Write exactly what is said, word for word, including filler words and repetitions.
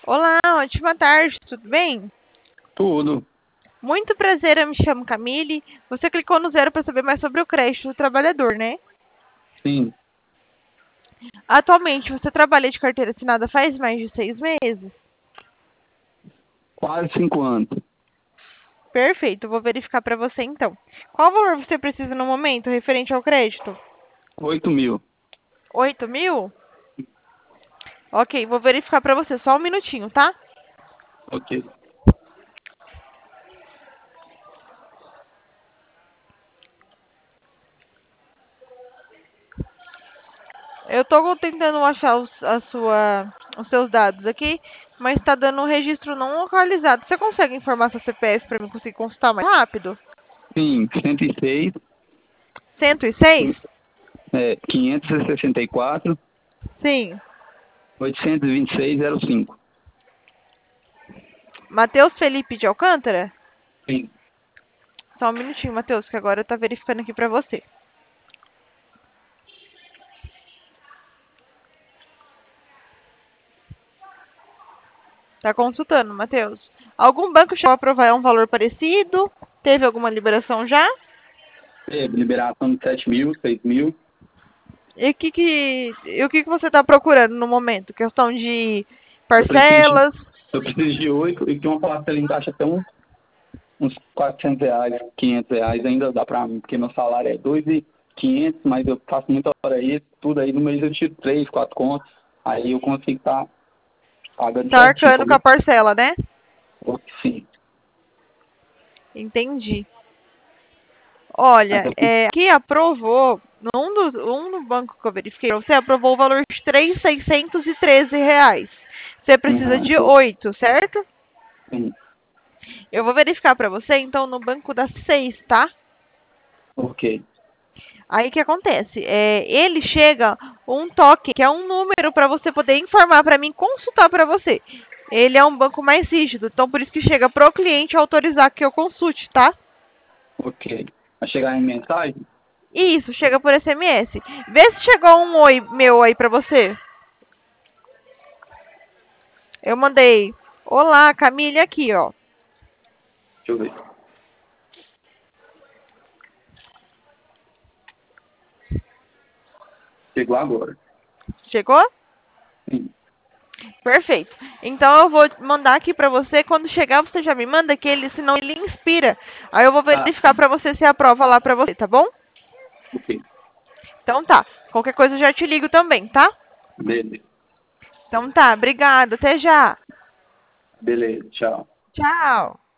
Olá, ótima tarde, tudo bem? Tudo. Muito prazer, eu me chamo Camille. Você clicou no zero para saber mais sobre o crédito do trabalhador, né? Sim, Atualmente, você trabalha de carteira assinada faz mais de seis meses? quase cinco anos. Perfeito, eu vou verificar para você então. Qual valor você precisa no momento referente ao crédito? Oito mil. Oito mil? Ok, vou verificar para você, só um minutinho, tá? Ok. Eu tô tentando achar os, a sua, os seus dados aqui, mas está dando um registro não localizado. Você consegue informar seu C P F para mim conseguir consultar mais rápido? Sim, cento e seis, cento e seis? é, quinhentos e sessenta e quatro, Sim. oitocentos e vinte e seis, zero cinco. Matheus Felipe de Alcântara? Sim. Só um minutinho, Matheus, que agora eu tô verificando aqui pra você. Tá consultando, Matheus. Algum banco chegou a aprovar um valor parecido? Teve alguma liberação já? Teve liberação de sete mil, seis mil. E o que que, e o que que você tá procurando no momento? Questão de Eu preciso de, parcelas? eu preciso de oito e que uma parcela encaixa até uns, uns quatrocentos reais, quinhentos reais ainda dá pra mim, porque meu salário é dois mil e quinhentos, mas eu faço muita hora isso, tudo aí no mês eu tiro três, quatro contos, aí eu consigo estar pagando Tá certinho, arcando com a entendeu? parcela, né? Sim. Entendi. Mas Olha, eu é, aqui aprovou, num dos, um no banco que eu verifiquei, você aprovou o valor de três mil seiscentos e treze reais. Você precisa de Uhum. oito, certo? Sim. Eu vou verificar para você, então, no banco das seis, tá? Ok. Aí o que acontece? É, ele chega um toque, que é um número para você poder informar para mim, consultar para você. Ele é um banco mais rígido, então por isso que chega pro cliente autorizar que eu consulte, tá? Ok. Vai chegar em mensagem? Isso, chega por S M S. Vê se chegou um oi meu aí pra você. Eu mandei, olá, Camille, aqui, ó. Deixa eu ver. Chegou agora. Chegou? Sim. Perfeito. Então eu vou mandar aqui pra você. Quando chegar, você já me manda que ele, senão ele inspira. Aí eu vou Tá. verificar pra você se aprova lá pra você, tá bom? Ok. Então tá. Qualquer coisa eu já te ligo também, tá? Beleza. Então tá. Obrigada. Até já. Beleza. Tchau. Tchau.